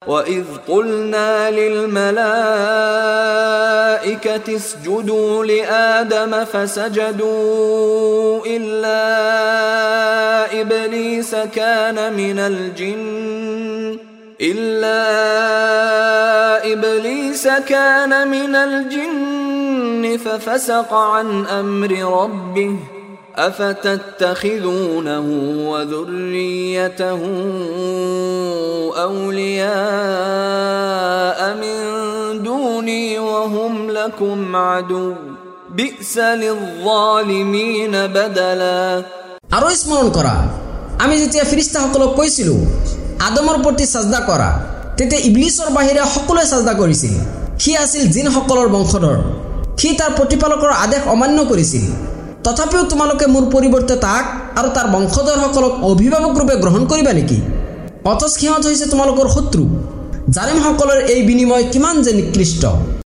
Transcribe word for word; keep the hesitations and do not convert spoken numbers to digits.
وإذ قلنا للملائكة اسجدوا لآدم فسجدوا إلا إبليس كان من الجن إلا إبليس كان من الجن ففسق عن أمر ربه أفتتخذونه وذريته أولياء من دوني وهم لكم عدو بئس للظالمين بدلا আরো স্মরণ করা আমি যেতিয়া ফেরেশতাসকলক কৈছিলো আদমৰ প্ৰতি সাজদা কৰা তেতে ইবলিছৰ বাহিৰে সকলোৱে সাজদা কৰিছিল সি আছিল জিনসকলৰ বংশধৰ সি তাৰ প্ৰতিপালকৰ আদেশ অমান্য কৰিছিল তথাপিও তোমালোকে মোৰ পৰিৱৰ্তে তাক আৰু তাৰ বংশধৰসকলক অভিভাৱক ৰূপে গ্ৰহণ কৰিবা নেকি অথচ সিহঁত হৈছে তোমালোকৰ শত্ৰু জালিমসকলৰ এই বিনিময় কিমান যে নিকৃষ্ট।